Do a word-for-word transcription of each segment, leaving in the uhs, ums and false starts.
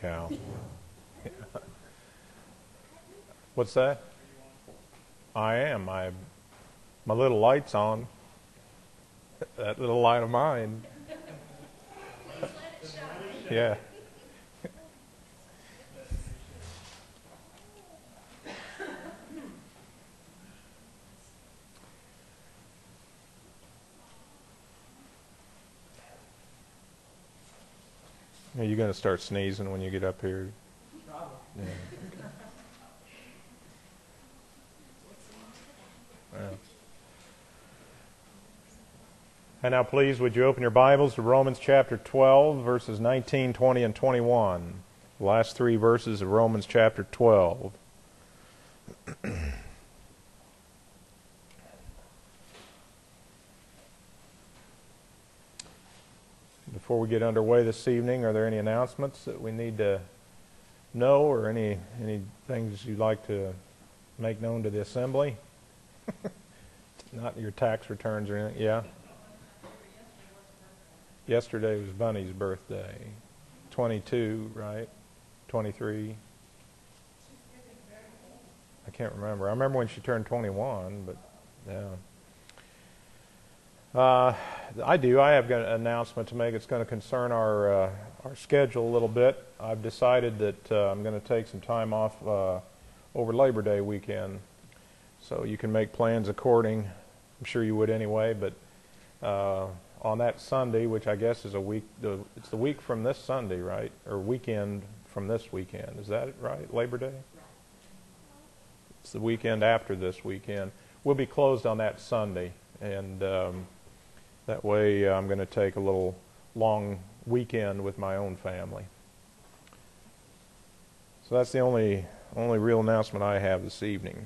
cow. What's that? I am. I, my little light's on. That little light of mine. Yeah. Are you going to start sneezing when you get up here? Probably. Yeah. Yeah. And now please, would you open your Bibles to Romans chapter twelve, verses nineteen, twenty, and twenty-one. The last three verses of Romans chapter twelve. Before we get underway this evening, are there any announcements that we need to know, or any any things you'd like to make known to the assembly? Not your tax returns or anything. Yeah? Yesterday was Bunny's birthday. twenty-two, right? twenty-three. I can't remember. I remember when she turned twenty-one, but yeah. Uh, I do. I have got an announcement to make. It's going to concern our uh, our schedule a little bit. I've decided that uh, I'm going to take some time off uh, over Labor Day weekend, so you can make plans according. I'm sure you would anyway. But uh, on that Sunday, which I guess is a week, the, it's the week from this Sunday, right? Or weekend from this weekend. Is that right? Labor Day? It's the weekend after this weekend. We'll be closed on that Sunday, and um, that way uh, I'm going to take a little long weekend with my own family. So that's the only only real announcement I have this evening.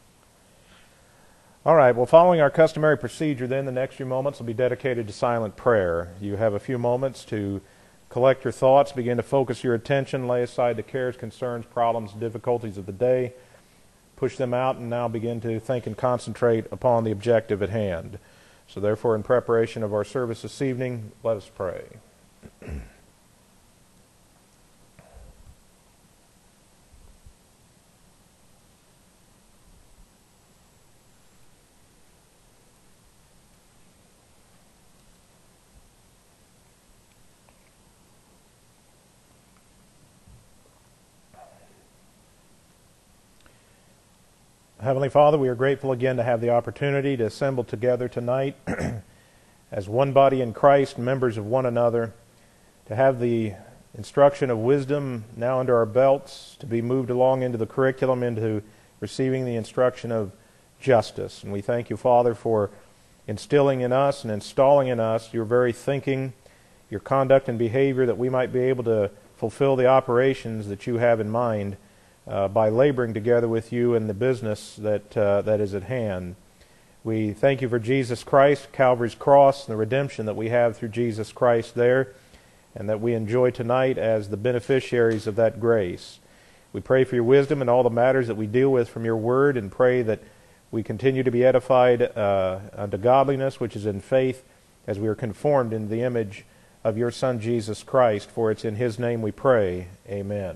All right, well, following our customary procedure then, the next few moments will be dedicated to silent prayer. You have a few moments to collect your thoughts, begin to focus your attention, lay aside the cares, concerns, problems, difficulties of the day, push them out, and now begin to think and concentrate upon the objective at hand. So therefore, in preparation of our service this evening, let us pray. Heavenly Father, we are grateful again to have the opportunity to assemble together tonight as one body in Christ, members of one another, to have the instruction of wisdom now under our belts, to be moved along into the curriculum, into receiving the instruction of justice. And we thank you, Father, for instilling in us and installing in us your very thinking, your conduct and behavior, that we might be able to fulfill the operations that you have in mind Uh, by laboring together with you in the business that uh, that is at hand. We thank you for Jesus Christ, Calvary's cross, and the redemption that we have through Jesus Christ there, and that we enjoy tonight as the beneficiaries of that grace. We pray for your wisdom in all the matters that we deal with from your word, and pray that we continue to be edified uh, unto godliness, which is in faith, as we are conformed into the image of your Son, Jesus Christ. For it's in his name we pray. Amen.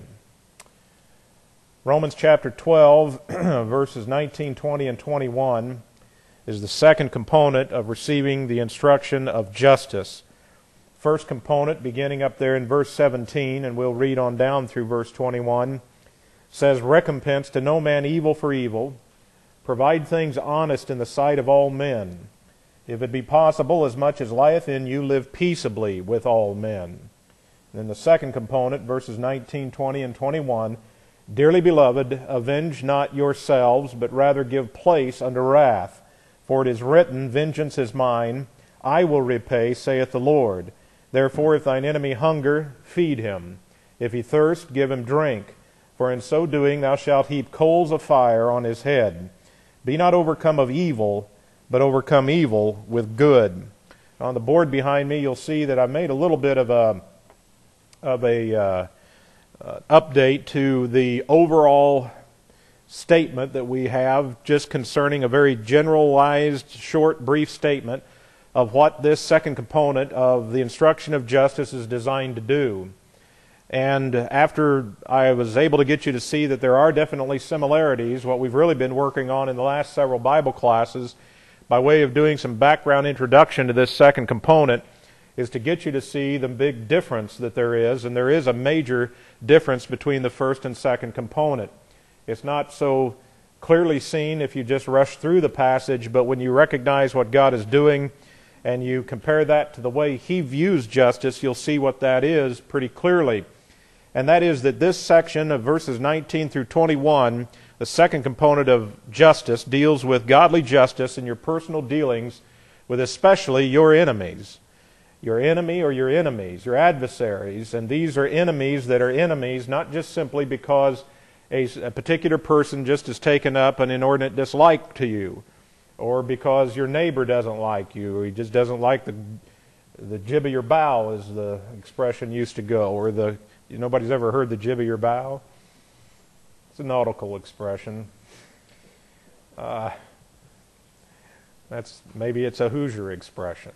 Romans chapter twelve, verses nineteen, twenty, and twenty-one is the second component of receiving the instruction of justice. First component, beginning up there in verse seventeen, and we'll read on down through verse twenty-one, says, "Recompense to no man evil for evil. Provide things honest in the sight of all men. If it be possible, as much as lieth in you, live peaceably with all men." And then the second component, verses nineteen, twenty, and twenty-one, "Dearly beloved, avenge not yourselves, but rather give place unto wrath. For it is written, Vengeance is mine, I will repay, saith the Lord. Therefore, if thine enemy hunger, feed him. If he thirst, give him drink. For in so doing thou shalt heap coals of fire on his head. Be not overcome of evil, but overcome evil with good." On the board behind me, you'll see that I made a little bit of a of a uh, Uh, update to the overall statement that we have, just concerning a very generalized, short, brief statement of what this second component of the instruction of justice is designed to do. And after I was able to get you to see that there are definitely similarities, what we've really been working on in the last several Bible classes, by way of doing some background introduction to this second component, is to get you to see the big difference that there is, and there is a major difference between the first and second component. It's not so clearly seen if you just rush through the passage, but when you recognize what God is doing and you compare that to the way He views justice, you'll see what that is pretty clearly. And that is that this section of verses nineteen through twenty-one, the second component of justice, deals with godly justice in your personal dealings with especially your enemies. Your enemy or your enemies, your adversaries. And these are enemies that are enemies not just simply because a, a particular person just has taken up an inordinate dislike to you, or because your neighbor doesn't like you, or he just doesn't like the the jib of your bow, as the expression used to go, or the nobody's ever heard the jib of your bow? It's a nautical expression. Uh, that's maybe it's a Hoosier expression.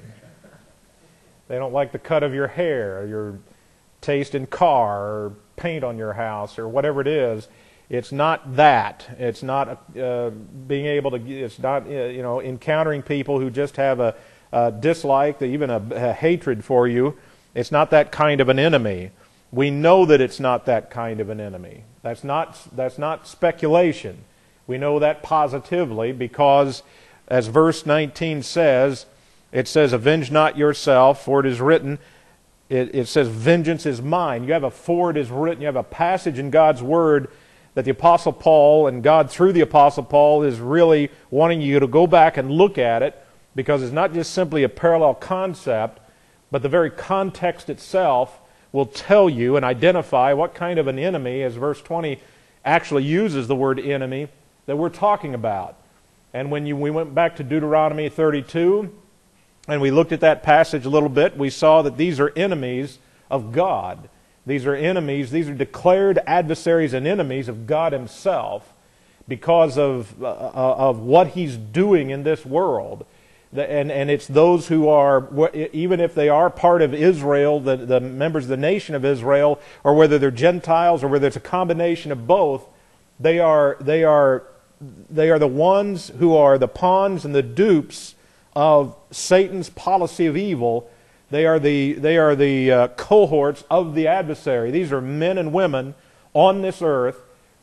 They don't like the cut of your hair, or your taste in car, or paint on your house, or whatever it is. It's not that. It's not uh, being able to. It's not uh, you know encountering people who just have a, a dislike, even a, a hatred for you. It's not that kind of an enemy. We know that it's not that kind of an enemy. That's not that's not speculation. We know that positively because, as verse nineteen says, it says, "Avenge not yourself, for it is written." It, it says, "Vengeance is mine." You have a "for it is written." You have a passage in God's Word that the Apostle Paul, and God through the Apostle Paul, is really wanting you to go back and look at it, because it's not just simply a parallel concept, but the very context itself will tell you and identify what kind of an enemy, as verse twenty actually uses the word enemy, that we're talking about. And when you, we went back to Deuteronomy thirty-two, and we looked at that passage a little bit, we saw that these are enemies of God. These are enemies, these are declared adversaries and enemies of God Himself because of, uh, of what He's doing in this world. And, and it's those who are, even if they are part of Israel, the, the members of the nation of Israel, or whether they're Gentiles, or whether it's a combination of both, they are, they are, they are the ones who are the pawns and the dupes of Satan's policy of evil. They are the, they are the uh, cohorts of the adversary. These are men and women on this earth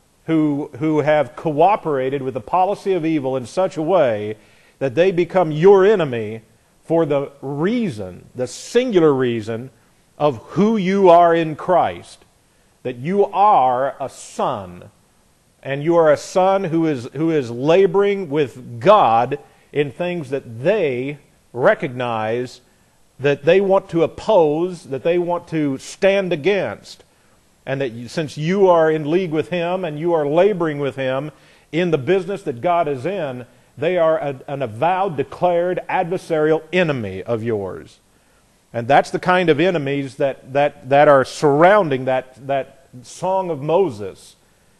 who, who have cooperated with the policy of evil in such a way that they become your enemy for the reason, the singular reason, of who you are in Christ. That you are a son, and you are a son who is, who is laboring with God in things that they recognize, that they want to oppose, that they want to stand against. And that you, since you are in league with Him and you are laboring with Him in the business that God is in, they are a, an avowed, declared adversarial enemy of yours. And that's the kind of enemies that, that, that are surrounding that, that Song of Moses.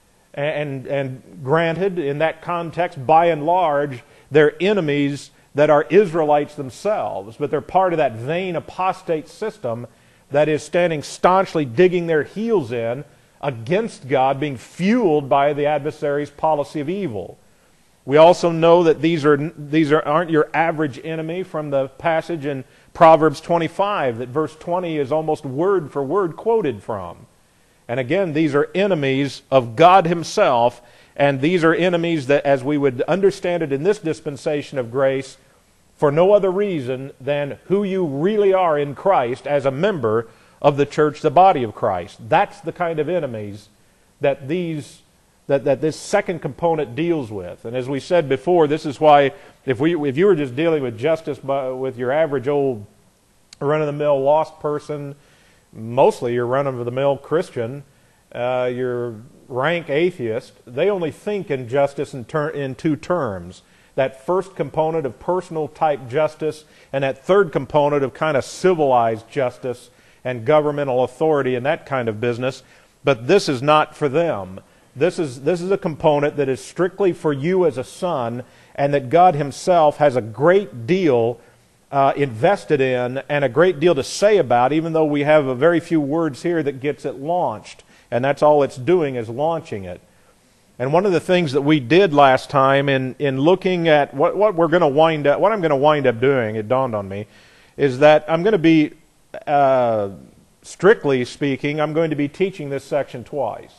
And, and granted, in that context, by and large, they're enemies that are Israelites themselves, but they're part of that vain apostate system that is standing staunchly digging their heels in against God, being fueled by the adversary's policy of evil. We also know that these are these are, aren't your average enemy from the passage in Proverbs twenty-five that verse twenty is almost word for word quoted from. And again, these are enemies of God Himself, and these are enemies that, as we would understand it in this dispensation of grace, for no other reason than who you really are in Christ as a member of the church, the body of Christ. That's the kind of enemies that these That, that this second component deals with. And as we said before, this is why if we if you were just dealing with justice by, with your average old run-of-the-mill lost person, mostly your run-of-the-mill Christian, uh, your rank atheist, they only think in justice in, ter- in two terms. That first component of personal type justice, and that third component of kind of civilized justice and governmental authority and that kind of business. But this is not for them. This is, this is a component that is strictly for you as a son, and that God Himself has a great deal uh, invested in and a great deal to say about, even though we have a very few words here that gets it launched. And that's all it's doing, is launching it. And one of the things that we did last time in, in looking at what, what we're going to wind up, what I'm going to wind up doing, it dawned on me, is that I'm going to be, uh, strictly speaking, I'm going to be teaching this section twice.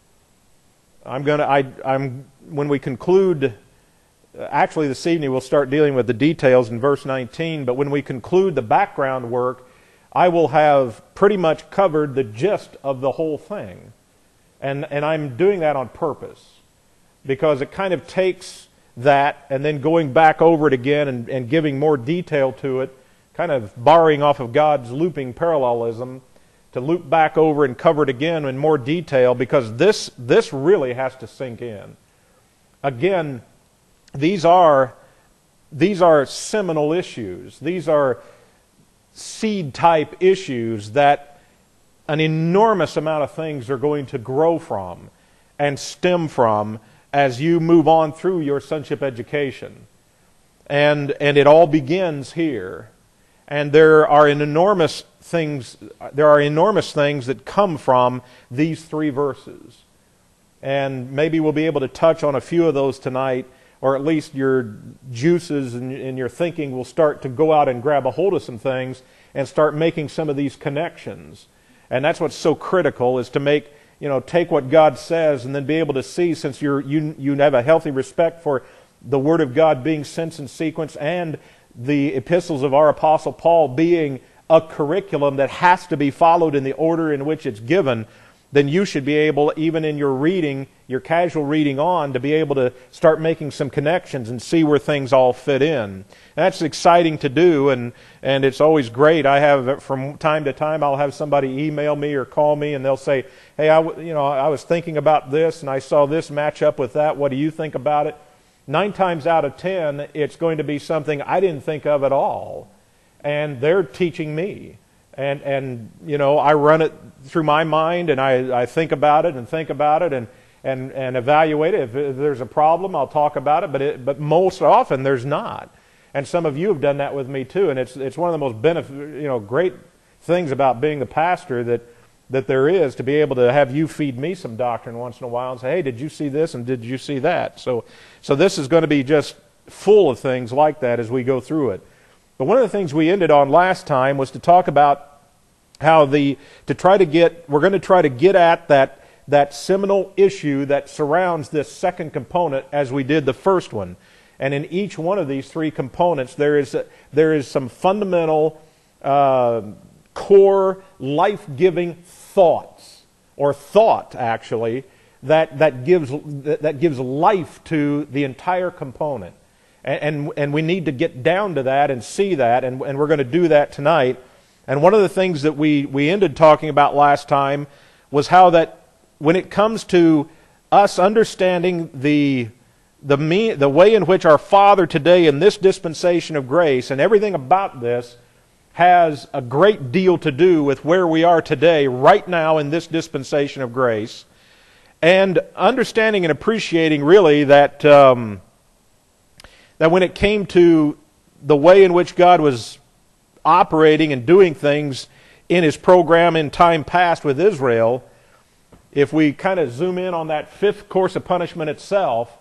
I'm going to, I, I'm, when we conclude, actually this evening we'll start dealing with the details in verse nineteen, but when we conclude the background work, I will have pretty much covered the gist of the whole thing. And, and I'm doing that on purpose, because it kind of takes that and then going back over it again and, and giving more detail to it, kind of borrowing off of God's looping parallelism, to loop back over and cover it again in more detail, because this, this really has to sink in. Again, these are, these are seminal issues. These are seed-type issues that an enormous amount of things are going to grow from and stem from as you move on through your sonship education. And, and it all begins here. And there are an enormous things, there are enormous things that come from these three verses. And maybe we'll be able to touch on a few of those tonight, or at least your juices and, and your thinking will start to go out and grab a hold of some things and start making some of these connections. And that's what's so critical, is to make, you know, take what God says and then be able to see, since you're, you, you have a healthy respect for the Word of God being sense and sequence, and the epistles of our Apostle Paul being a curriculum that has to be followed in the order in which it's given, then you should be able, even in your reading, your casual reading on, to be able to start making some connections and see where things all fit in. And that's exciting to do, and, and it's always great. I have, from time to time, I'll have somebody email me or call me, and they'll say, hey, I, you know, I was thinking about this, and I saw this match up with that. What do you think about it? Nine times out of ten, it's going to be something I didn't think of at all. And they're teaching me. And, and you know, I run it through my mind, and I, I think about it and think about it and, and, and evaluate it. If, if there's a problem, I'll talk about it, but, it, but most often there's not. And some of you have done that with me too, and it's, it's one of the most benefit, you know, great things about being the pastor that, that there is, to be able to have you feed me some doctrine once in a while and say, hey, did you see this and did you see that? So, so this is going to be just full of things like that as we go through it. But one of the things we ended on last time was to talk about how the, to try to get, we're going to try to get at that, that seminal issue that surrounds this second component as we did the first one. And in each one of these three components, there is, a, there is some fundamental, uh, core, life-giving thoughts, or thought actually, that, that, gives, that, that gives life to the entire component. And, and, and we need to get down to that and see that, and, and we're going to do that tonight. And one of the things that we, we ended talking about last time was how that when it comes to us understanding the, the, me, the way in which our Father today in this dispensation of grace, and everything about this has a great deal to do with where we are today, right now in this dispensation of grace, and understanding and appreciating really that... Um, that when it came to the way in which God was operating and doing things in His program in time past with Israel, if we kind of zoom in on that fifth course of punishment itself,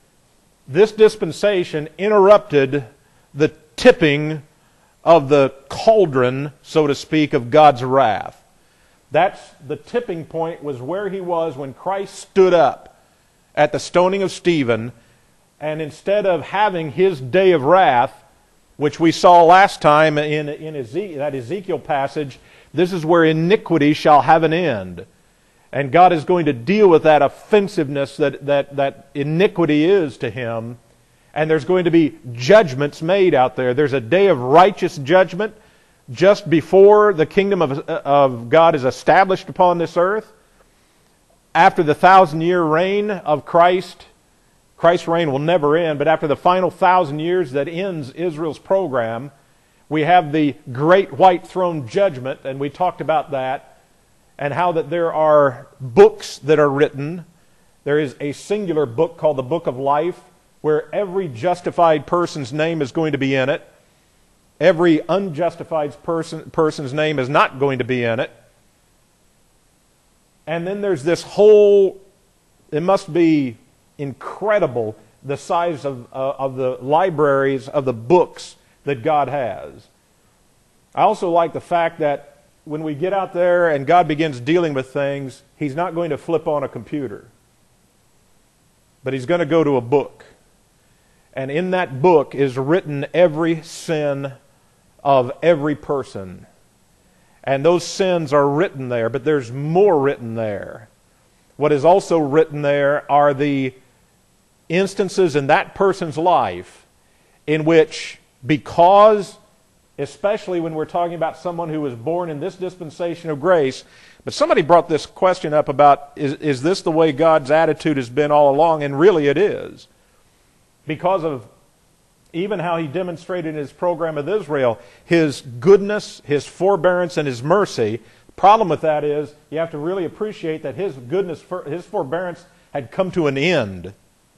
this dispensation interrupted the tipping of the cauldron, so to speak, of God's wrath. That's the tipping point, was where He was when Christ stood up at the stoning of Stephen. And instead of having His day of wrath, which we saw last time in, in Ezekiel, that Ezekiel passage, this is where iniquity shall have an end. And God is going to deal with that offensiveness that, that, that iniquity is to Him. And there's going to be judgments made out there. There's a day of righteous judgment just before the kingdom of, of God is established upon this earth. After the thousand-year reign of Christ, Christ's reign will never end, but after the final thousand years that ends Israel's program, we have the great white throne judgment, and we talked about that, and how that there are books that are written. There is a singular book called the Book of Life, where every justified person's name is going to be in it. Every unjustified person, person's name is not going to be in it. And then there's this whole, it must be incredible, the size of, uh, of the libraries of the books that God has. I also like the fact that when we get out there and God begins dealing with things, He's not going to flip on a computer. But He's going to go to a book. And in that book is written every sin of every person. And those sins are written there, but there's more written there. What is also written there are the instances in that person's life in which, because, especially when we're talking about someone who was born in this dispensation of grace, but somebody brought this question up about, is, is this the way God's attitude has been all along? And really it is. Because of even how He demonstrated in His program with Israel, His goodness, His forbearance, and His mercy. The problem with that is you have to really appreciate that His goodness, His forbearance had come to an end.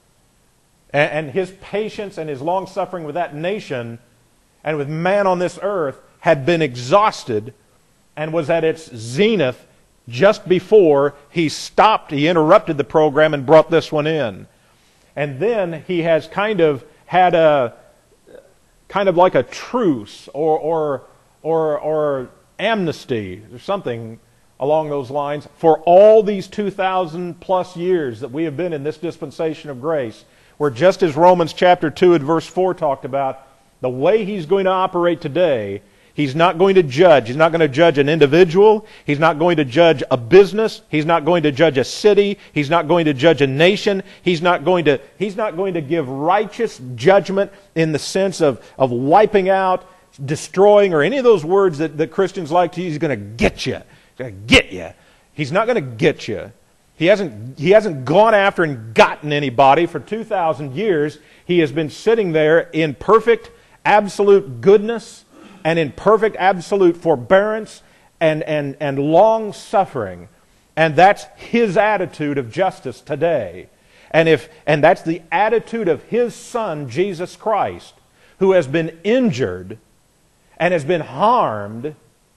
And His patience and His long-suffering with that nation and with man on this earth had been exhausted and was at its zenith just before He stopped, He interrupted the program and brought this one in. And then He has kind of had a, kind of like a truce or, or, or, or amnesty or something along those lines for all these two thousand plus years that we have been in this dispensation of grace, where just as Romans chapter two and verse four talked about, the way He's going to operate today, He's not going to judge. He's not going to judge an individual. He's not going to judge a business. He's not going to judge a city. He's not going to judge a nation. He's not going to, he's not going to give righteous judgment in the sense of, of wiping out, destroying, or any of those words that, that Christians like to use. He's going to get you. He's going to get you. He's not going to get you. He hasn't, he hasn't gone after and gotten anybody for two thousand years. He has been sitting there in perfect, absolute goodness and in perfect, absolute forbearance and, and, and long-suffering. And that's His attitude of justice today. And, if, and that's the attitude of His Son, Jesus Christ, who has been injured and has been harmed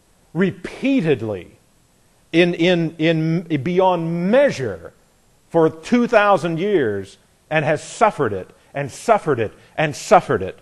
repeatedly in, in, in beyond measure for two thousand years and has suffered it and suffered it and suffered it.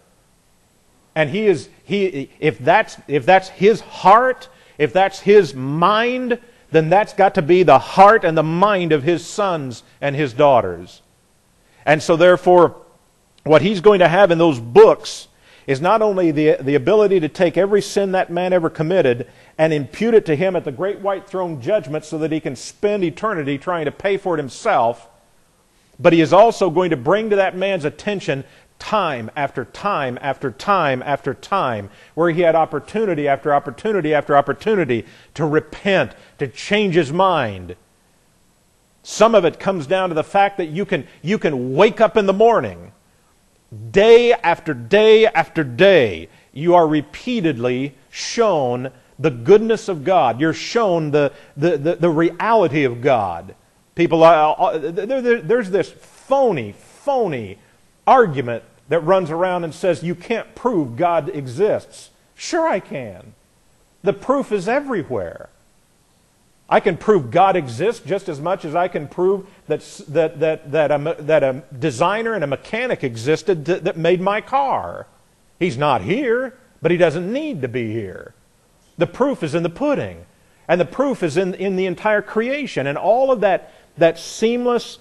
And he is he if that's if that's His heart, if that's His mind, then that's got to be the heart and the mind of His sons and His daughters. And so therefore, what He's going to have in those books is not only the, the ability to take every sin that man ever committed and impute it to him at the great white throne judgment so that he can spend eternity trying to pay for it himself, but He is also going to bring to that man's attention time after time after time after time, where he had opportunity after opportunity after opportunity to repent, to change his mind. Some of it comes down to the fact that you can, you can wake up in the morning, day after day after day, you are repeatedly shown the goodness of God. You're shown the, the, the, the reality of God. People, are, there, there, there's this phony, phony argument that runs around and says you can't prove God exists. Sure I can. The proof is everywhere. I can prove God exists just as much as I can prove that, that, that, that, a, that a designer and a mechanic existed that, that made my car. He's not here, but He doesn't need to be here. The proof is in the pudding. And the proof is in, in the entire creation. And all of that, that seamless,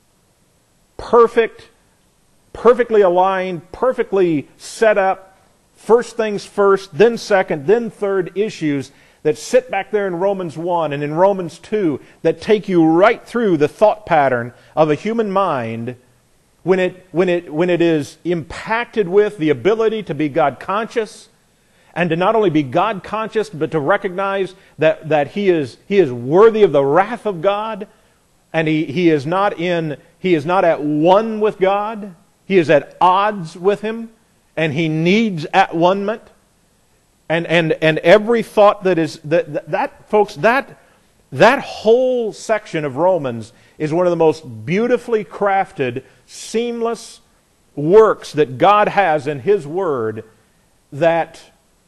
perfect, perfectly aligned, perfectly set up, first things first, then second, then third issues that sit back there in Romans one and in Romans two that take you right through the thought pattern of a human mind when it, when it, when it is impacted with the ability to be God conscious and to not only be God conscious but to recognize that, that he, is, he is worthy of the wrath of God, and he, he is not in he is not at one with God. He is at odds with Him, and he needs at-one-ment. And, and, and every thought that is, that, that, that folks, that, that whole section of Romans is one of the most beautifully crafted, seamless works that God has in His Word that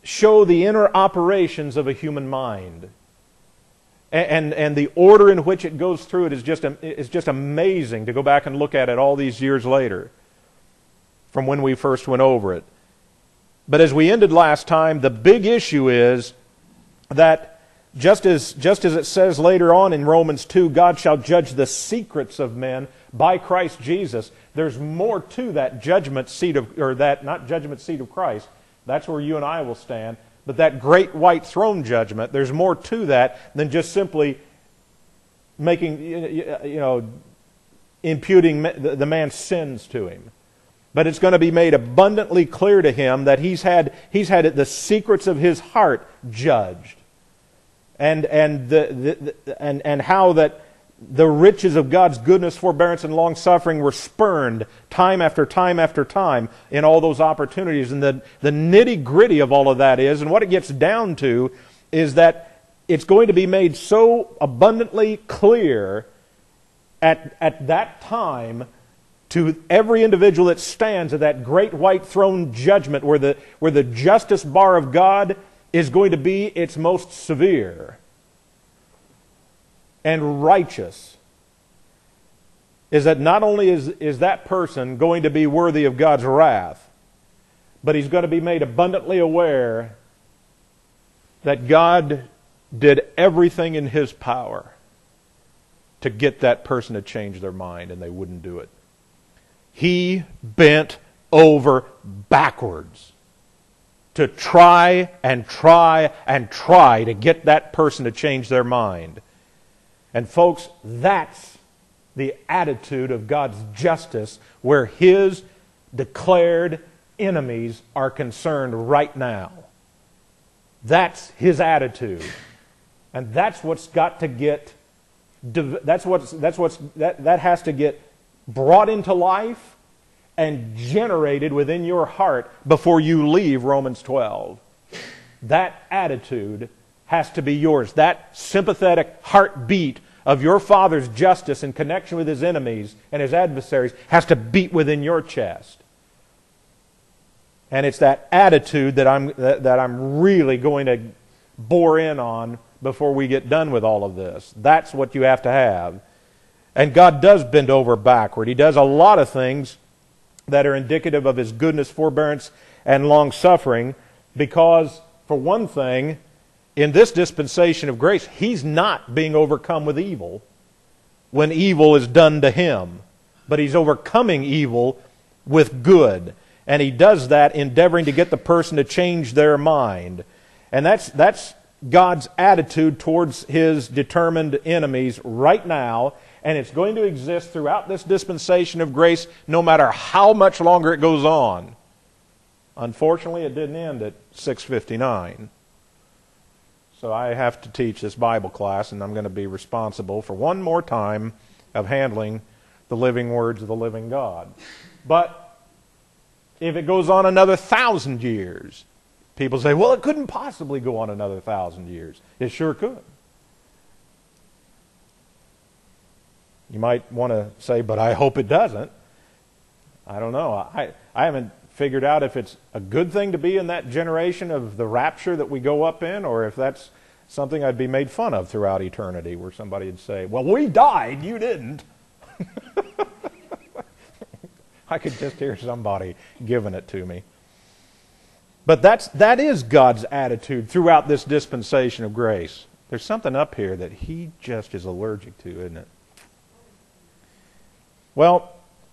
show the inner operations of a human mind. And, and, and the order in which it goes through it is just, is just amazing to go back and look at it all these years later from when we first went over it. But as we ended last time, the big issue is that just as, just as it says later on in Romans two, God shall judge the secrets of men by Christ Jesus, there's more to that judgment seat of, or that, not judgment seat of Christ, that's where you and I will stand, but that great white throne judgment, there's more to that than just simply making, you know, imputing the man's sins to him. But it's going to be made abundantly clear to him that he's had he's had the secrets of his heart judged, and and the, the, the and and how that the riches of God's goodness, forbearance, and long suffering were spurned time after time after time in all those opportunities. And the the nitty gritty of all of that is, and what it gets down to, is that it's going to be made so abundantly clear at at that time to every individual that stands at that great white throne judgment where the, where the justice bar of God is going to be its most severe and righteous, is that not only is, is that person going to be worthy of God's wrath, but he's going to be made abundantly aware that God did everything in His power to get that person to change their mind, and they wouldn't do it. He bent over backwards to try and try and try to get that person to change their mind. And folks, that's the attitude of God's justice where His declared enemies are concerned right now. That's His attitude. And that's what's got to get, that's what's, that's what's, that, that has to get brought into life and generated within your heart before you leave Romans twelve. That attitude has to be yours. That sympathetic heartbeat of your Father's justice in connection with His enemies and His adversaries has to beat within your chest. And it's that attitude that I'm, that, that I'm really going to bore in on before we get done with all of this. That's what you have to have. And God does bend over backward. He does a lot of things that are indicative of His goodness, forbearance, and long-suffering because, for one thing, in this dispensation of grace, He's not being overcome with evil when evil is done to Him, but He's overcoming evil with good. And He does that endeavoring to get the person to change their mind. And that's that's God's attitude towards His determined enemies right now. And it's going to exist throughout this dispensation of grace no matter how much longer it goes on. Unfortunately, it didn't end at six fifty-nine. So I have to teach this Bible class, and I'm going to be responsible for one more time of handling the living words of the living God. But if it goes on another thousand years, people say, well, it couldn't possibly go on another thousand years. It sure could. You might want to say, but I hope it doesn't. I don't know. I, I haven't figured out if it's a good thing to be in that generation of the rapture that we go up in, or if that's something I'd be made fun of throughout eternity, where somebody would say, well, we died, you didn't. I could just hear somebody giving it to me. But that's, that is God's attitude throughout this dispensation of grace. There's something up here that He just is allergic to, isn't it? Well,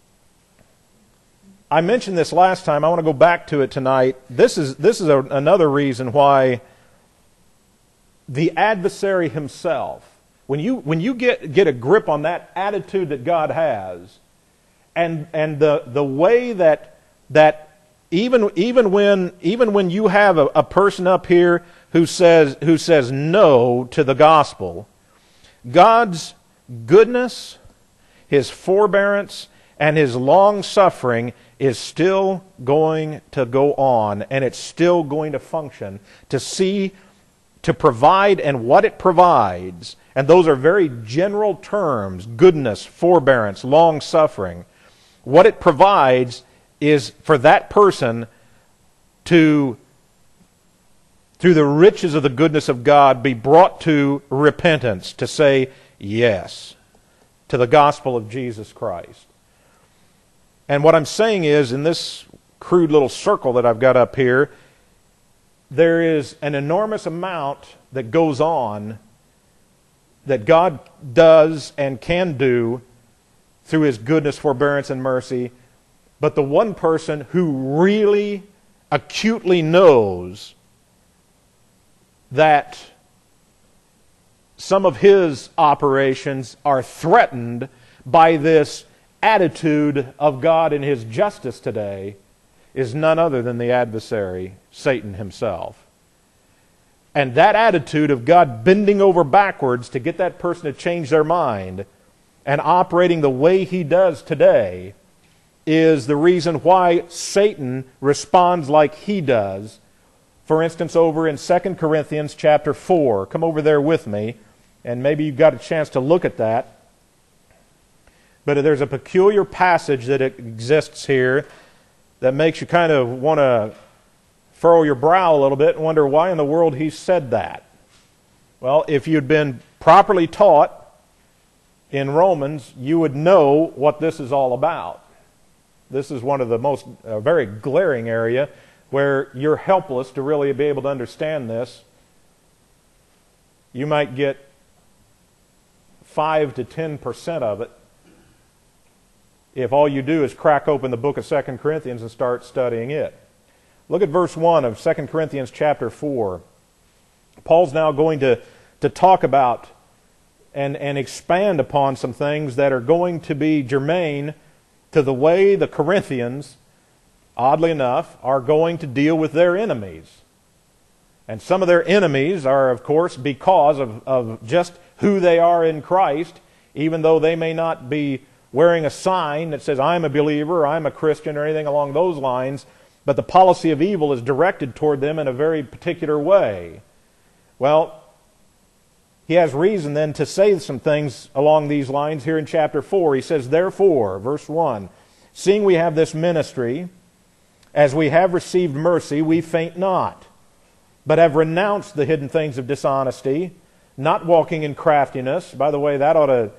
I mentioned this last time. I want to go back to it tonight. This is, this is a, another reason why the adversary himself, when you, when you get, get a grip on that attitude that God has, and, and the, the way that, that even, even, when, even when you have a, a person up here who says, who says no to the gospel, God's goodness, His forbearance, and His long-suffering is still going to go on, and it's still going to function to see, to provide, and what it provides. And those are very general terms: goodness, forbearance, long-suffering. What it provides is for that person to through the riches of the goodness of God, be brought to repentance, to say yes to the gospel of Jesus Christ. And what I'm saying is, in this crude little circle that I've got up here, there is an enormous amount that goes on that God does and can do through His goodness, forbearance, and mercy. But the one person who really acutely knows that some of His operations are threatened by this attitude of God in His justice today is none other than the adversary, Satan himself. And that attitude of God bending over backwards to get that person to change their mind and operating the way he does today is the reason why Satan responds like he does. For instance, over in Second Corinthians chapter four. Come over there with me, and maybe you've got a chance to look at that. But there's a peculiar passage that exists here that makes you kind of want to furrow your brow a little bit and wonder why in the world he said that. Well, if you'd been properly taught in Romans, you would know what this is all about. This is one of the most, uh, very glaring area where you're helpless to really be able to understand this. You might get five to ten percent of it if all you do is crack open the book of Second Corinthians and start studying it. Look at verse one of Second Corinthians chapter four. Paul's now going to, to talk about and, and expand upon some things that are going to be germane to the way the Corinthians, oddly enough, are going to deal with their enemies. And some of their enemies are, of course, because of, of just who they are in Christ, even though they may not be wearing a sign that says, I'm a believer, I'm a Christian, or anything along those lines, but the policy of evil is directed toward them in a very particular way. Well, he has reason then to say some things along these lines here in chapter four. He says, therefore, verse one, seeing we have this ministry, as we have received mercy, we faint not, but have renounced the hidden things of dishonesty, not walking in craftiness. By the way, that ought to,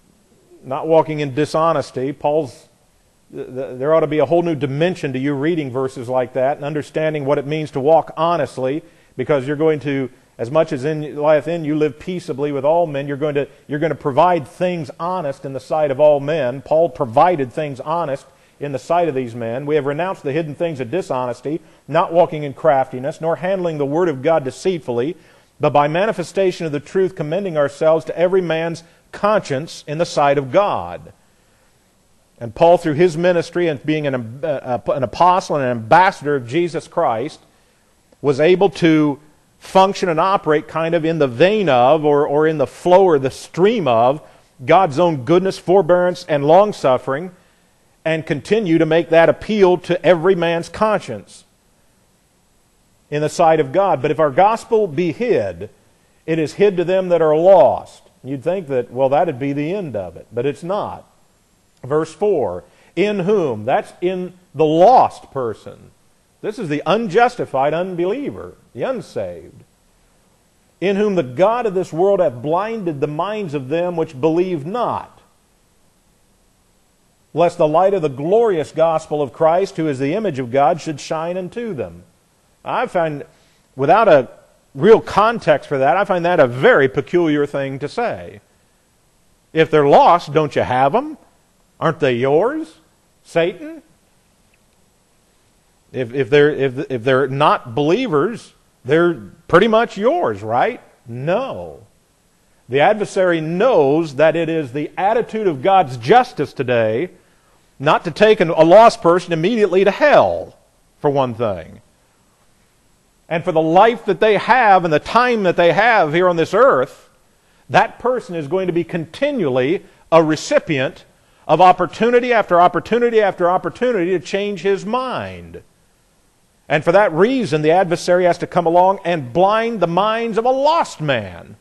not walking in dishonesty, Paul's, there ought to be a whole new dimension to you reading verses like that and understanding what it means to walk honestly, because you're going to, as much as in lieth in you, live peaceably with all men. You're going to, you're going to provide things honest in the sight of all men. Paul provided things honest in the sight of these men. We have renounced the hidden things of dishonesty, not walking in craftiness, nor handling the word of God deceitfully, but by manifestation of the truth commending ourselves to every man's conscience in the sight of God. And Paul, through his ministry and being an, uh, an apostle and an ambassador of Jesus Christ, was able to function and operate kind of in the vein of, or, or in the flow or the stream of, God's own goodness, forbearance, and long-suffering, and continue to make that appeal to every man's conscience in the sight of God. But if our gospel be hid, it is hid to them that are lost. You'd think that, well, that'd be the end of it, but it's not. Verse four, in whom, that's in the lost person. This is the unjustified unbeliever, the unsaved. In whom the God of this world hath blinded the minds of them which believe not, lest the light of the glorious gospel of Christ, who is the image of God, should shine unto them. I find, without a real context for that, I find that a very peculiar thing to say. If they're lost, don't you have them? Aren't they yours, Satan? If, if, they're, if, if they're not believers, they're pretty much yours, right? No. The adversary knows that it is the attitude of God's justice today not to take a lost person immediately to hell, for one thing. And for the life that they have and the time that they have here on this earth, that person is going to be continually a recipient of opportunity after opportunity after opportunity to change his mind. And for that reason, the adversary has to come along and blind the minds of a lost man.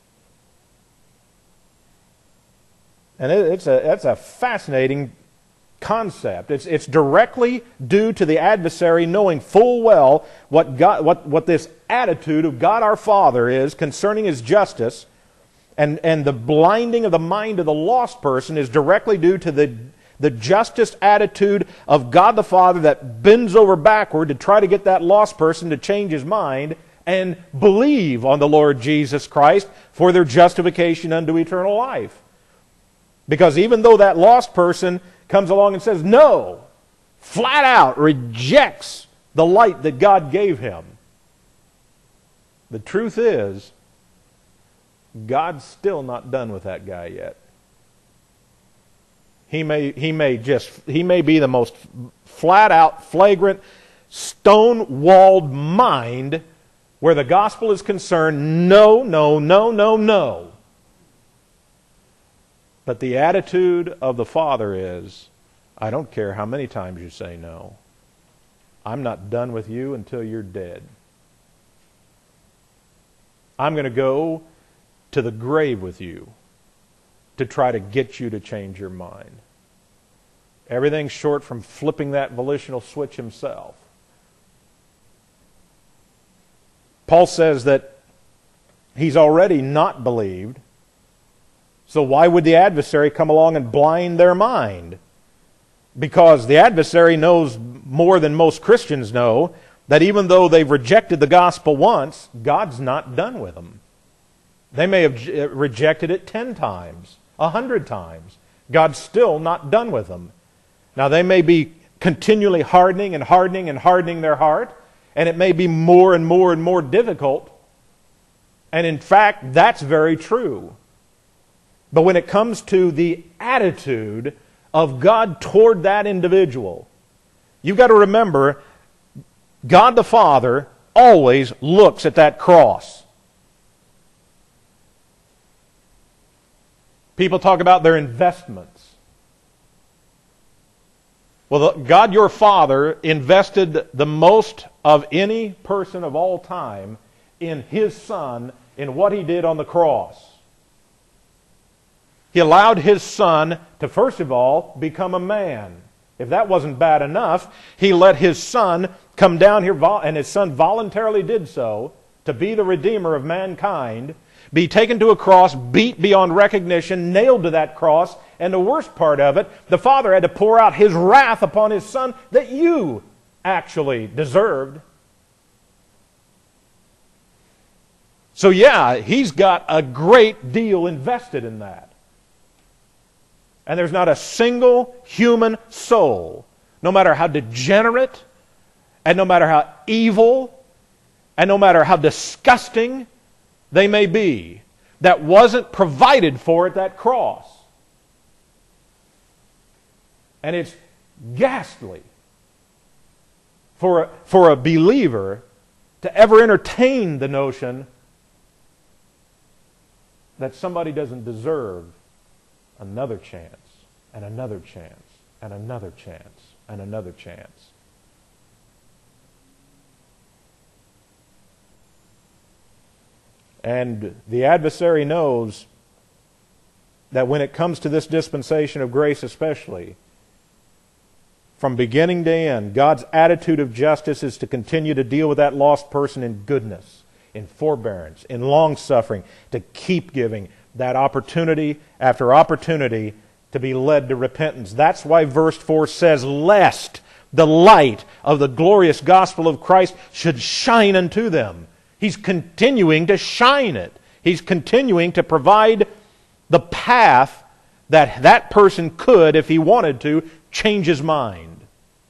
And it's a, that's a fascinating concept. It's, it's directly due to the adversary knowing full well what, God, what, what this attitude of God our Father is concerning His justice, and, and the blinding of the mind of the lost person is directly due to the, the justice attitude of God the Father that bends over backward to try to get that lost person to change his mind and believe on the Lord Jesus Christ for their justification unto eternal life. Because even though that lost person comes along and says no, flat out rejects the light that God gave him, the truth is, God's still not done with that guy yet. He may, he may just, he may be the most flat out, flagrant, stone-walled mind where the gospel is concerned. No, no, no, no, no. But the attitude of the Father is, I don't care how many times you say no. I'm not done with you until you're dead. I'm going to go to the grave with you to try to get you to change your mind. Everything short from flipping that volitional switch himself. Paul says that he's already not believed, so why would the adversary come along and blind their mind? Because the adversary knows more than most Christians know that even though they've rejected the gospel once, God's not done with them. They may have rejected it ten times, a hundred times. God's still not done with them. Now they may be continually hardening and hardening and hardening their heart, and it may be more and more and more difficult. And in fact, that's very true. But when it comes to the attitude of God toward that individual, you've got to remember, God the Father always looks at that cross. People talk about their investments. Well, God your Father invested the most of any person of all time in His Son, in what He did on the cross. He allowed His Son to, first of all, become a man. If that wasn't bad enough, He let His Son come down here, and His Son voluntarily did so, to be the Redeemer of mankind, be taken to a cross, beat beyond recognition, nailed to that cross, and the worst part of it, the Father had to pour out His wrath upon His Son that you actually deserved. So yeah, He's got a great deal invested in that. And there's not a single human soul, no matter how degenerate, and no matter how evil, and no matter how disgusting they may be, that wasn't provided for at that cross. And it's ghastly for a, for a believer to ever entertain the notion that somebody doesn't deserve another chance, and another chance, and another chance, and another chance. And the adversary knows that when it comes to this dispensation of grace especially, from beginning to end, God's attitude of justice is to continue to deal with that lost person in goodness, in forbearance, in long-suffering, to keep giving that opportunity after opportunity to be led to repentance. That's why verse four says, lest the light of the glorious gospel of Christ should shine unto them. He's continuing to shine it. He's continuing to provide the path that that person could, if he wanted to, change his mind.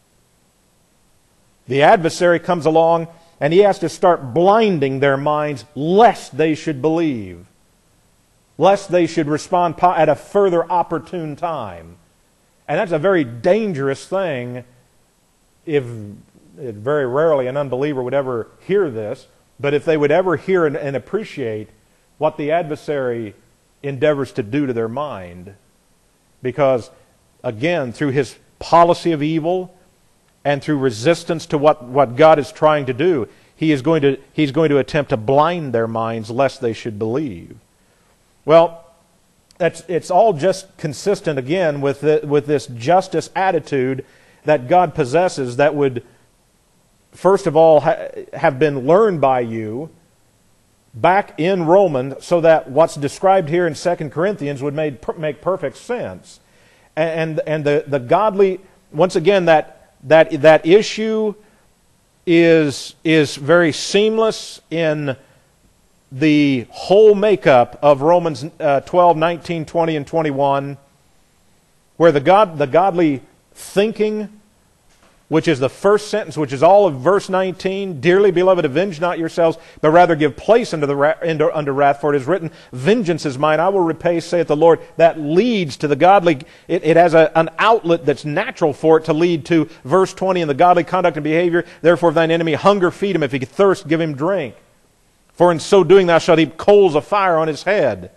The adversary comes along and he has to start blinding their minds lest they should believe, lest they should respond at a further opportune time. And that's a very dangerous thing if very rarely an unbeliever would ever hear this, but if they would ever hear and, and appreciate what the adversary endeavors to do to their mind. Because, again, through his policy of evil and through resistance to what, what God is trying to do, he is going to, he's going to attempt to blind their minds lest they should believe. Well, That's, it's all just consistent, again, with, the, with this justice attitude that God possesses that would, first of all, ha- have been learned by you back in Romans, so that what's described here in Second Corinthians would make, make perfect sense. And, and the, the godly, once again, that, that, that issue is, is very seamless in the whole makeup of Romans uh, twelve, nineteen, twenty, and twenty-one, where the God, the godly thinking, which is the first sentence, which is all of verse nineteen, "Dearly beloved, avenge not yourselves, but rather give place unto, the ra- unto, unto wrath, for it is written, Vengeance is mine, I will repay, saith the Lord." That leads to the godly, it, it has a, an outlet that's natural for it to lead to verse twenty, "In the godly conduct and behavior, therefore if thine enemy hunger, feed him, if he thirst, give him drink. For in so doing thou shalt heap coals of fire on his head."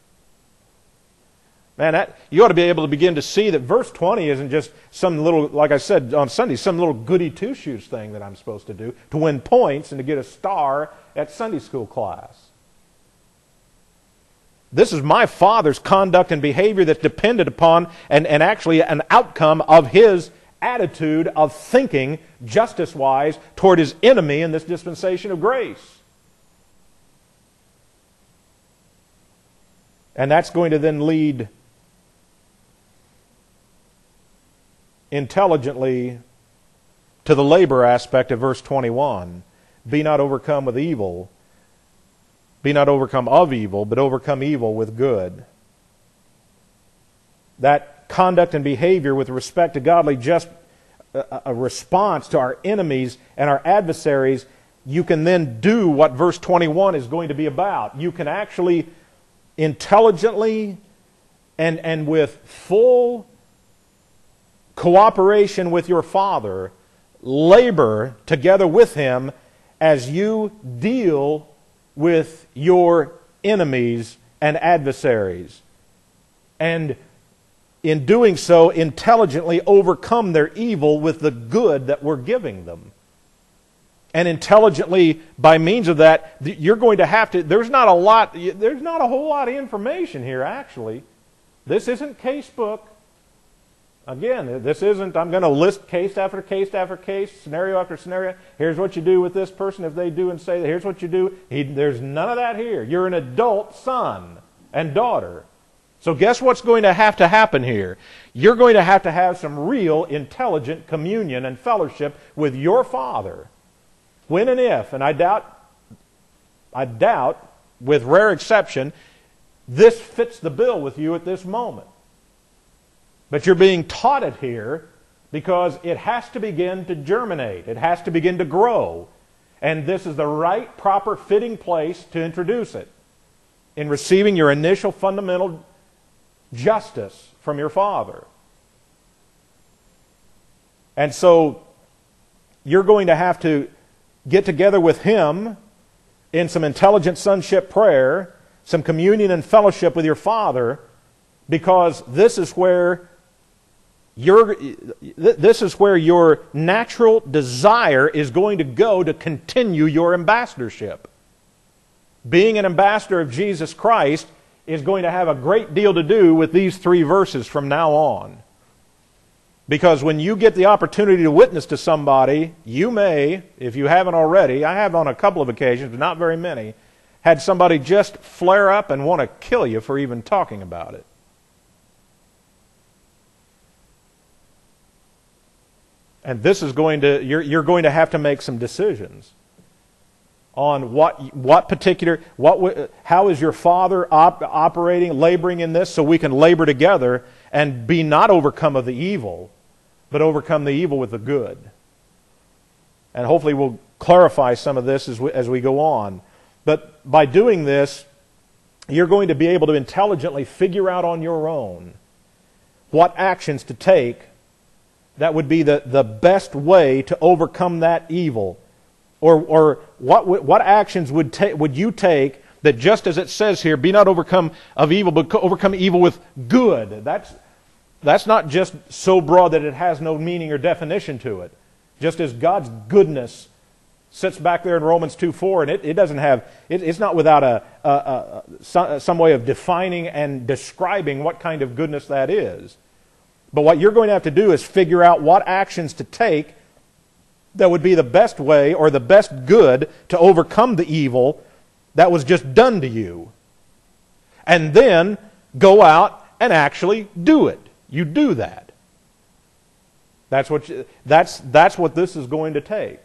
Man, that, you ought to be able to begin to see that verse twenty isn't just some little, like I said on Sunday, some little goody two-shoes thing that I'm supposed to do to win points and to get a star at Sunday school class. This is my Father's conduct and behavior that's dependent upon and, and actually an outcome of His attitude of thinking justice-wise toward His enemy in this dispensation of grace. And that's going to then lead intelligently to the labor aspect of verse twenty-one. "Be not overcome with evil. Be not overcome of evil, but overcome evil with good." That conduct and behavior with respect to godly just a, a response to our enemies and our adversaries, you can then do what verse twenty-one is going to be about. You can actually intelligently and, and with full cooperation with your Father, labor together with Him as you deal with your enemies and adversaries. And in doing so, intelligently overcome their evil with the good that we're giving them. And intelligently, by means of that, you're going to have to, there's not a lot, there's not a whole lot of information here, actually. This isn't case book. Again, this isn't, I'm going to list case after case after case, scenario after scenario. Here's what you do with this person if they do and say, here's what you do. He, there's none of that here. You're an adult son and daughter. So guess what's going to have to happen here? You're going to have to have some real intelligent communion and fellowship with your Father. When and if, and I doubt, I doubt, with rare exception, this fits the bill with you at this moment. But you're being taught it here because it has to begin to germinate. It has to begin to grow. And this is the right, proper, fitting place to introduce it in receiving your initial fundamental justice from your Father. And so you're going to have to get together with Him in some intelligent sonship prayer, some communion and fellowship with your Father, because this is where your this is where your natural desire is going to go to continue your ambassadorship. Being an ambassador of Jesus Christ is going to have a great deal to do with these three verses from now on. Because when you get the opportunity to witness to somebody, you may, if you haven't already, I have on a couple of occasions, but not very many, had somebody just flare up and want to kill you for even talking about it. And this is going to, you're, you're going to have to make some decisions on what what particular, what how is your Father op, operating, laboring in this, so we can labor together and be not overcome of the evil, but overcome the evil with the good. And hopefully we'll clarify some of this as we, as we go on. But by doing this, you're going to be able to intelligently figure out on your own what actions to take that would be the, the best way to overcome that evil. Or, or what what actions would ta- would you take that, just as it says here, be not overcome of evil, but overcome evil with good. That's, that's not just so broad that it has no meaning or definition to it. Just as God's goodness sits back there in Romans two four, and it, it doesn't have, it, it's not without a, a, a, some, some way of defining and describing what kind of goodness that is. But what you're going to have to do is figure out what actions to take that would be the best way or the best good to overcome the evil that was just done to you. And then go out and actually do it. You do that. That's what you, that's that's what this is going to take.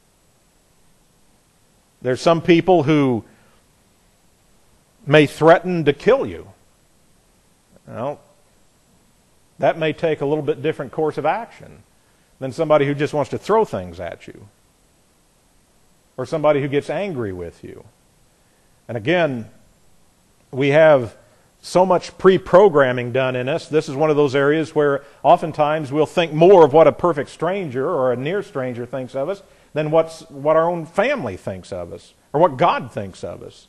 There's some people who may threaten to kill you. Well, that may take a little bit different course of action than somebody who just wants to throw things at you, or somebody who gets angry with you. And again, we have so much pre-programming done in us. This is one of those areas where oftentimes we'll think more of what a perfect stranger or a near stranger thinks of us than what's, what our own family thinks of us, or what God thinks of us.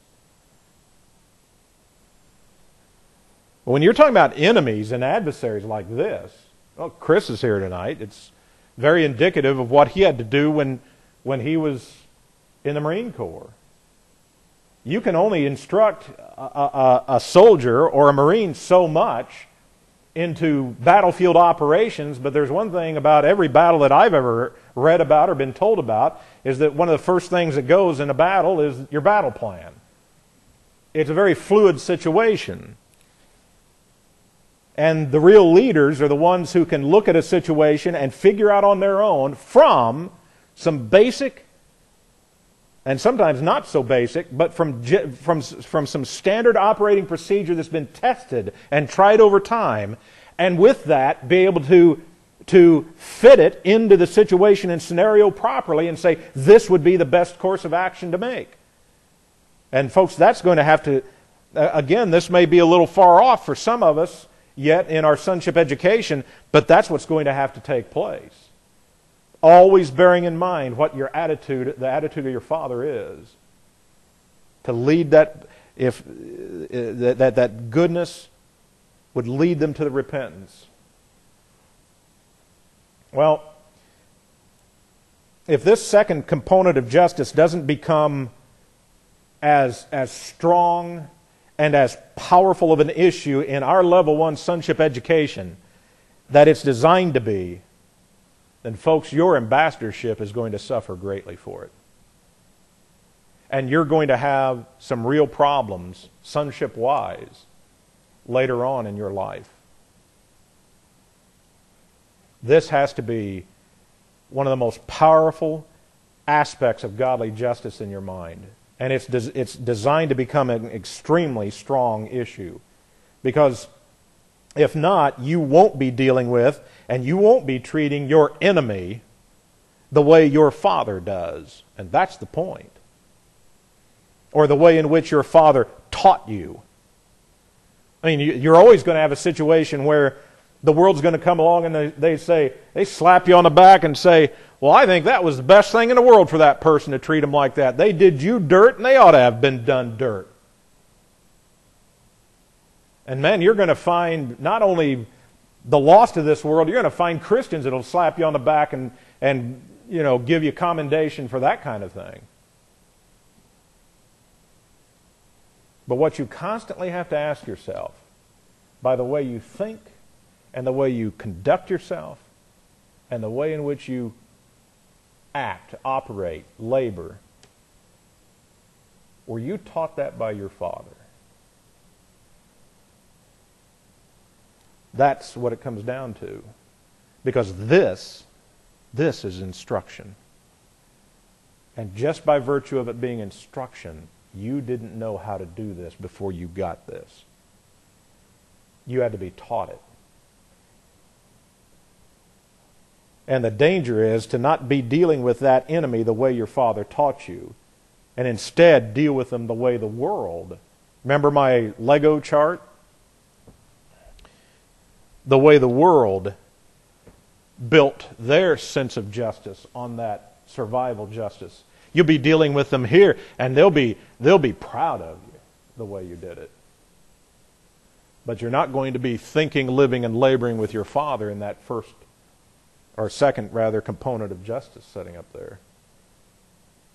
But when you're talking about enemies and adversaries like this, well, Chris is here tonight. It's very indicative of what he had to do when, when he was in the Marine Corps. You can only instruct a, a, a soldier or a Marine so much into battlefield operations, but there's one thing about every battle that I've ever read about or been told about, is that one of the first things that goes in a battle is your battle plan. It's a very fluid situation. And the real leaders are the ones who can look at a situation and figure out on their own from some basic, and sometimes not so basic, but from, from, from some standard operating procedure that's been tested and tried over time, and with that be able to, to fit it into the situation and scenario properly and say, this would be the best course of action to make. And folks, that's going to have to, uh, again, this may be a little far off for some of us yet in our sonship education, but that's what's going to have to take place. Always bearing in mind what your attitude, the attitude of your Father is. To lead that, if uh, that, that, that goodness would lead them to the repentance. Well, if this second component of justice doesn't become as, as strong and as powerful of an issue in our level one sonship education that it's designed to be, then folks, your ambassadorship is going to suffer greatly for it. And you're going to have some real problems, sonship-wise, later on in your life. This has to be one of the most powerful aspects of godly justice in your mind. And it's, des- it's designed to become an extremely strong issue. Because if not, you won't be dealing with and you won't be treating your enemy the way your Father does. And that's the point. Or the way in which your Father taught you. I mean, you're always going to have a situation where the world's going to come along and they, they say, they slap you on the back and say, well, I think that was the best thing in the world for that person to treat them like that. They did you dirt and they ought to have been done dirt. And man, you're going to find not only the lost of this world, you're going to find Christians that will slap you on the back and, and you know, give you commendation for that kind of thing. But what you constantly have to ask yourself, by the way you think and the way you conduct yourself and the way in which you act, operate, labor, were you taught that by your Father? That's what it comes down to. Because this, this is instruction. And just by virtue of it being instruction, you didn't know how to do this before you got this. You had to be taught it. And the danger is to not be dealing with that enemy the way your Father taught you, and instead deal with them the way the world. Remember my Lego chart? The way the world built their sense of justice on that survival justice. You'll be dealing with them here, and they'll be they'll be proud of you the way you did it. But you're not going to be thinking, living, and laboring with your Father in that first, or second rather, component of justice setting up there.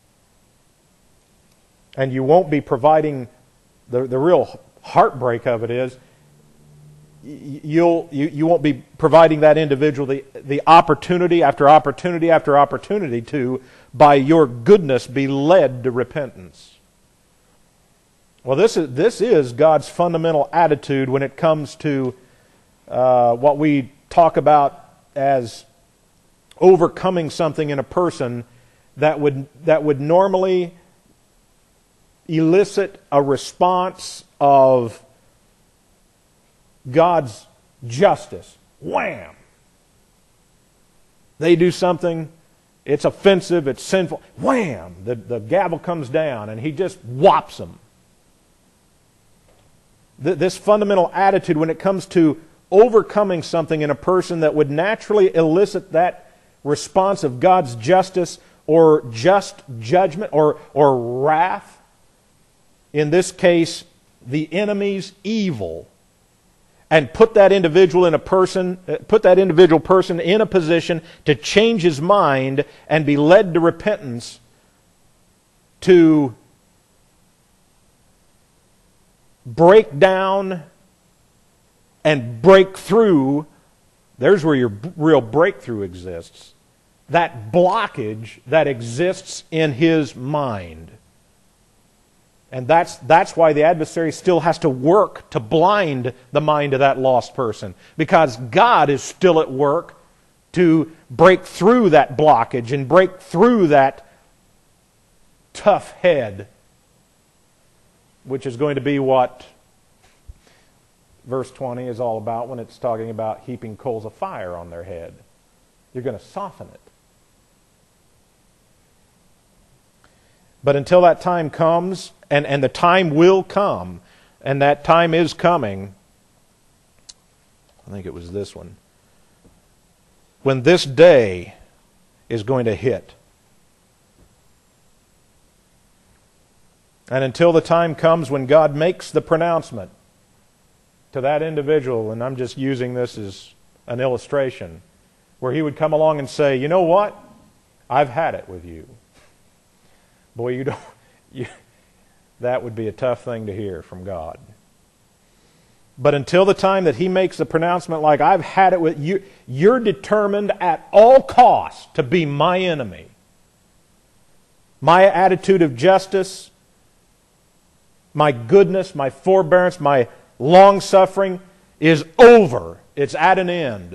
And you won't be providing, the, the real heartbreak of it is, you'll, you, you won't be providing that individual the, the opportunity after opportunity after opportunity to, by your goodness, be led to repentance. Well, this is, this is God's fundamental attitude when it comes to uh, what we talk about as overcoming something in a person that would, that would normally elicit a response of God's justice. Wham! They do something, it's offensive, it's sinful. Wham! The, the gavel comes down and he just whops them. Th- this fundamental attitude when it comes to overcoming something in a person that would naturally elicit that response of God's justice or just judgment or, or wrath, in this case, the enemy's evil, and put that individual in a person, put that individual person in a position to change his mind and be led to repentance, to break down and break through. There's where your real breakthrough exists. That blockage that exists in his mind. And that's, that's why the adversary still has to work to blind the mind of that lost person. Because God is still at work to break through that blockage and break through that tough head, which is going to be what verse twenty is all about when it's talking about heaping coals of fire on their head. You're going to soften it. But until that time comes, and, and the time will come, and that time is coming, I think it was this one, when this day is going to hit. And until the time comes when God makes the pronouncement to that individual, and I'm just using this as an illustration, where he would come along and say, you know what? I've had it with you. Boy, you don't. You, that would be a tough thing to hear from God. But until the time that He makes the pronouncement like, I've had it with you, you're determined at all costs to be my enemy. My attitude of justice, my goodness, my forbearance, my long-suffering is over. It's at an end.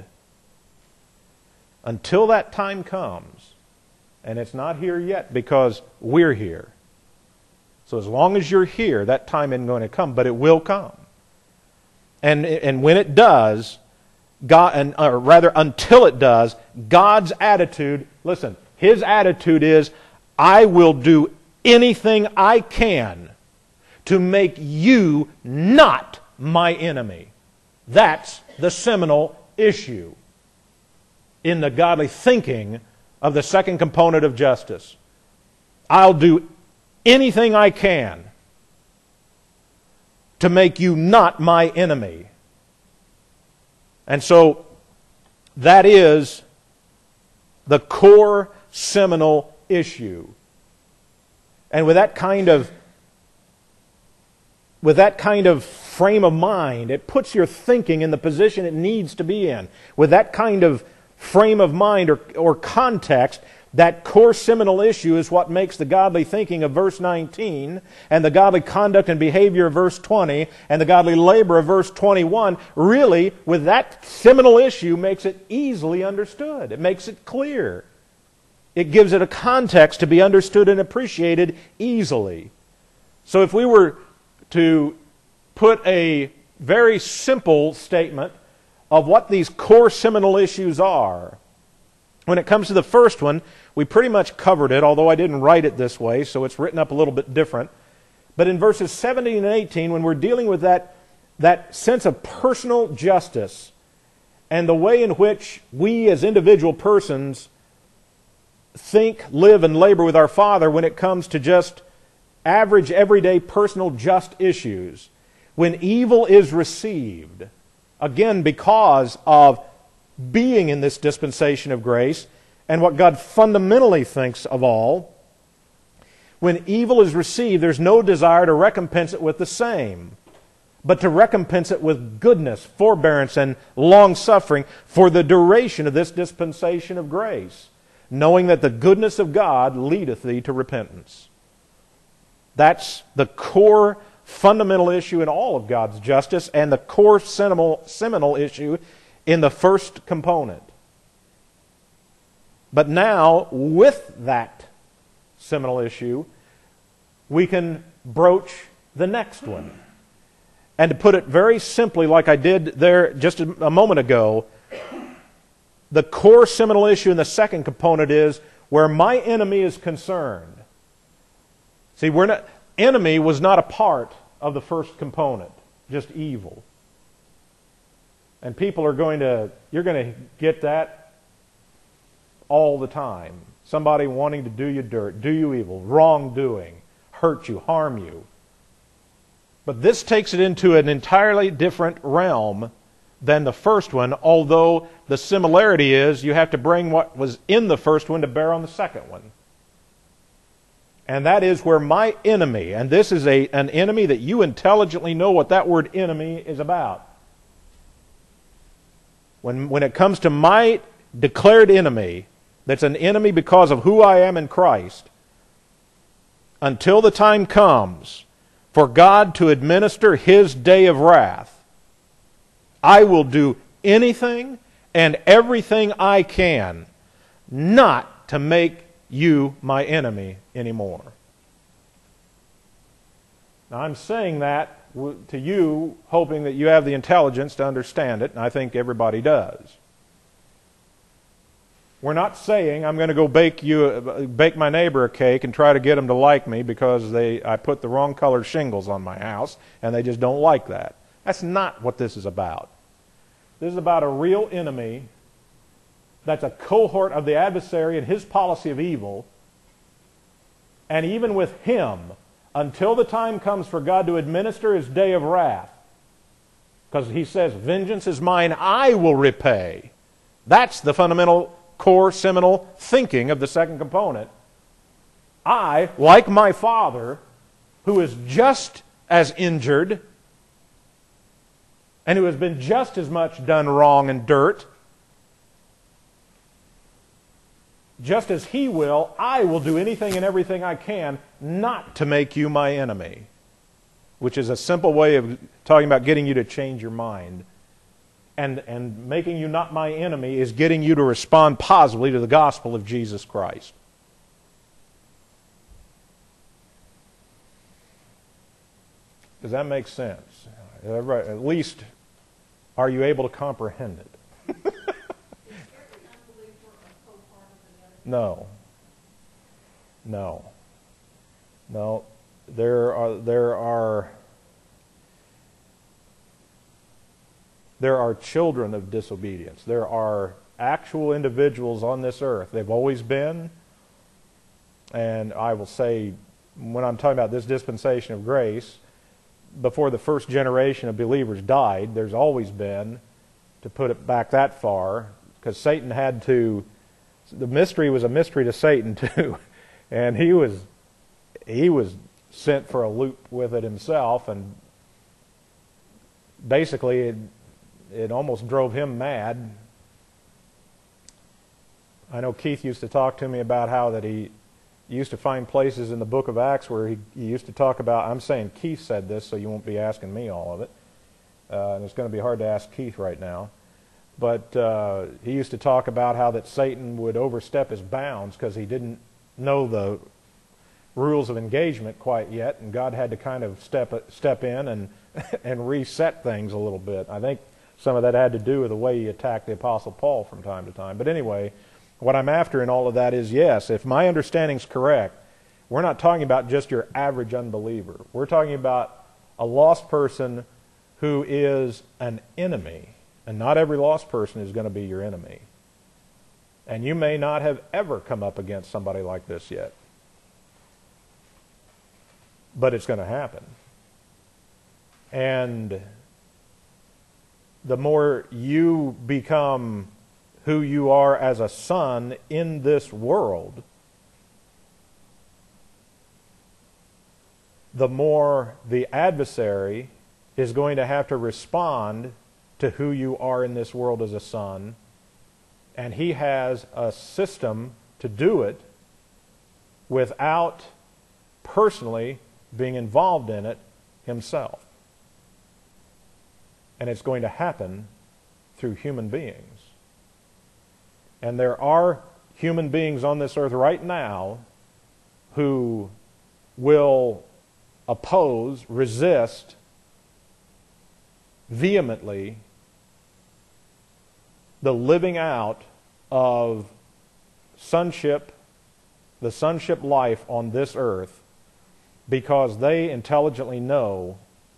Until that time comes, and it's not here yet because we're here. So as long as you're here, that time isn't going to come, but it will come. And and when it does, God, and or rather until it does, God's attitude, listen, His attitude is, I will do anything I can to make you not my enemy. That's the seminal issue in the godly thinking of the second component of justice. I'll do anything I can to make you not my enemy. And so that is the core seminal issue. And with that kind of with that kind of frame of mind, it puts your thinking in the position it needs to be in. With that kind of frame of mind or, or context, that core seminal issue is what makes the godly thinking of verse nineteen and the godly conduct and behavior of verse twenty and the godly labor of verse twenty-one really, with that seminal issue, makes it easily understood. It makes it clear. It gives it a context to be understood and appreciated easily. So if we were to put a very simple statement of what these core seminal issues are, when it comes to the first one, we pretty much covered it, although I didn't write it this way, so it's written up a little bit different. But in verses seventeen and eighteen, when we're dealing with that, that sense of personal justice and the way in which we as individual persons think, live, and labor with our Father when it comes to just average, everyday, personal, just issues, when evil is received, again, because of being in this dispensation of grace and what God fundamentally thinks of all, When evil is received, there's no desire to recompense it with the same, but to recompense it with goodness, forbearance, and long-suffering for the duration of this dispensation of grace, knowing that the goodness of God leadeth thee to repentance. That's the core fundamental issue in all of God's justice and the core seminal, seminal issue in the first component. But now, with that seminal issue, we can broach the next one. And to put it very simply, like I did there just a moment ago, the core seminal issue in the second component is where my enemy is concerned. See, we're not, enemy was not a part of the first component, just evil. And people are going to, you're going to get that all the time. Somebody wanting to do you dirt, do you evil, wrongdoing, hurt you, harm you. But this takes it into an entirely different realm than the first one, although the similarity is you have to bring what was in the first one to bear on the second one. And that is where my enemy, and this is a, an enemy that you intelligently know what that word enemy is about. When, when it comes to my declared enemy, that's an enemy because of who I am in Christ, until the time comes for God to administer His day of wrath, I will do anything and everything I can not to make you my enemy anymore. Now, I'm saying that to you, hoping that you have the intelligence to understand it, and I think everybody does. We're not saying I'm going to go bake you, bake my neighbor a cake and try to get them to like me because they I put the wrong colored shingles on my house and they just don't like that. That's not what this is about. This is about a real enemy that's a cohort of the adversary and his policy of evil. And even with him, until the time comes for God to administer His day of wrath, because He says, vengeance is mine, I will repay. That's the fundamental core seminal thinking of the second component. I, like my Father, who is just as injured and who has been just as much done wrong and dirt, just as He will, I will do anything and everything I can not to make you my enemy, which is a simple way of talking about getting you to change your mind. And, and making you not my enemy is getting you to respond positively to the gospel of Jesus Christ. Does that make sense? At least, are you able to comprehend it? No. No. No. There are there are there are children of disobedience. There are actual individuals on this earth. They've always been. And I will say, when I'm talking about this dispensation of grace, before the first generation of believers died, there's always been, to put it back that far, because Satan had to, the mystery was a mystery to Satan too. And he was, he was sent for a loop with it himself, and basically it, it almost drove him mad. I know Keith used to talk to me about how that he used to find places in the book of Acts where he, he used to talk about, I'm saying Keith said this, so you won't be asking me all of it. Uh, and it's going to be hard to ask Keith right now. But uh, he used to talk about how that Satan would overstep his bounds because he didn't know the rules of engagement quite yet, and God had to kind of step step in and and reset things a little bit. I think some of that had to do with the way he attacked the Apostle Paul from time to time. But anyway, what I'm after in all of that is, yes, if my understanding's correct, we're not talking about just your average unbeliever. We're talking about a lost person who is an enemy. And not every lost person is going to be your enemy. And you may not have ever come up against somebody like this yet. But it's going to happen. And the more you become who you are as a son in this world, the more the adversary is going to have to respond to who you are in this world as a son. And he has a system to do it without personally being involved in it himself. And it's going to happen through human beings. And there are human beings on this earth right now who will oppose, resist vehemently the living out of sonship, the sonship life on this earth, because they intelligently know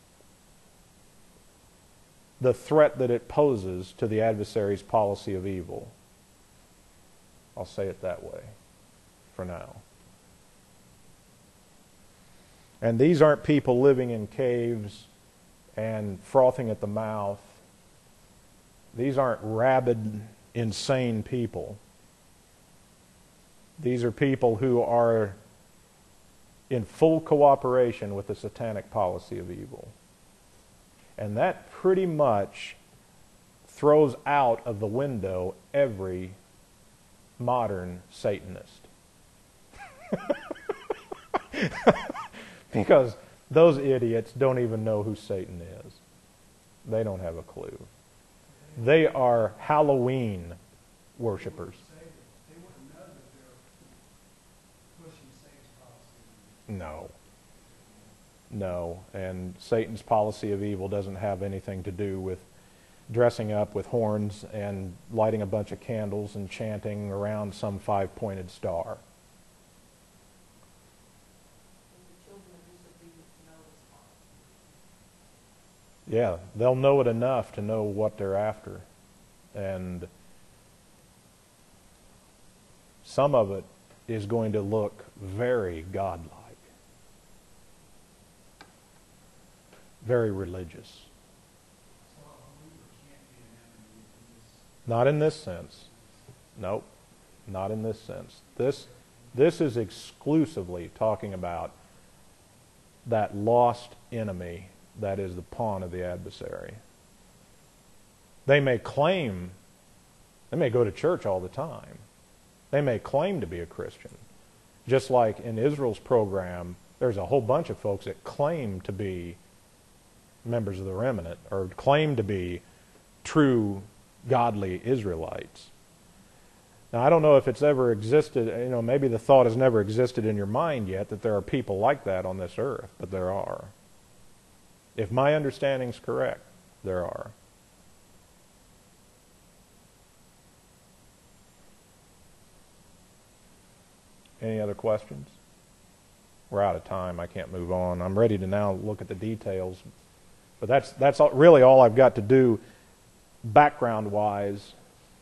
the threat that it poses to the adversary's policy of evil. I'll say it that way for now. And these aren't people living in caves and frothing at the mouth. These aren't rabid, insane people. These are people who are in full cooperation with the satanic policy of evil. And that pretty much throws out of the window every modern Satanist. Because those idiots don't even know who Satan is. They don't have a clue. They are Halloween worshipers. No. No. And Satan's policy of evil doesn't have anything to do with dressing up with horns and lighting a bunch of candles and chanting around some five-pointed star. Yeah, they'll know it enough to know what they're after. And some of it is going to look very godlike, very religious. Not in this sense. Nope, not in this sense. This, this is exclusively talking about that lost enemy that is the pawn of the adversary. They may claim, they may go to church all the time. They may claim to be a Christian. Just like in Israel's program, there's a whole bunch of folks that claim to be members of the remnant or claim to be true godly Israelites. Now, I don't know if it's ever existed, you know, maybe the thought has never existed in your mind yet that there are people like that on this earth, but there are. If my understanding's correct, there are. Any other questions? We're out of time. I can't move on. I'm ready to now look at the details. But that's that's all, really all I've got to do background-wise.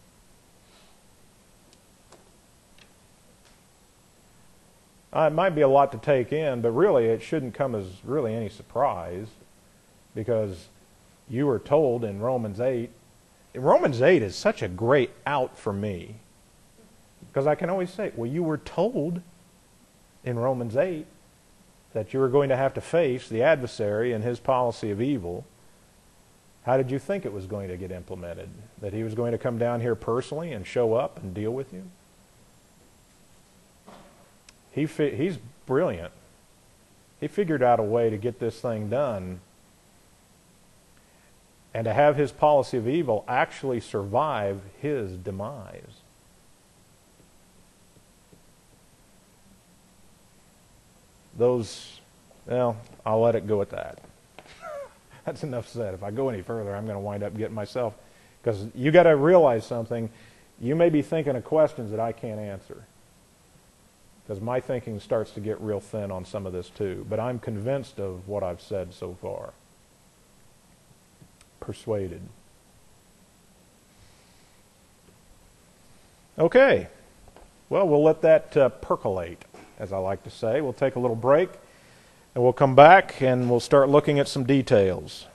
Uh, it might be a lot to take in, but really it shouldn't come as really any surprise, because you were told in Romans eight. Romans eight is such a great out for me, because I can always say, well, you were told in Romans eight that you were going to have to face the adversary and his policy of evil. How did you think it was going to get implemented? That he was going to come down here personally and show up and deal with you? He fi- he's brilliant. He figured out a way to get this thing done and to have his policy of evil actually survive his demise. Those, well, I'll let it go at that. That's enough said. If I go any further, I'm going to wind up getting myself, because you got to realize something. You may be thinking of questions that I can't answer, because my thinking starts to get real thin on some of this too. But I'm convinced of what I've said so far. Persuaded. Okay. Well, we'll let that uh, percolate, as I like to say. We'll take a little break, and we'll come back, and we'll start looking at some details.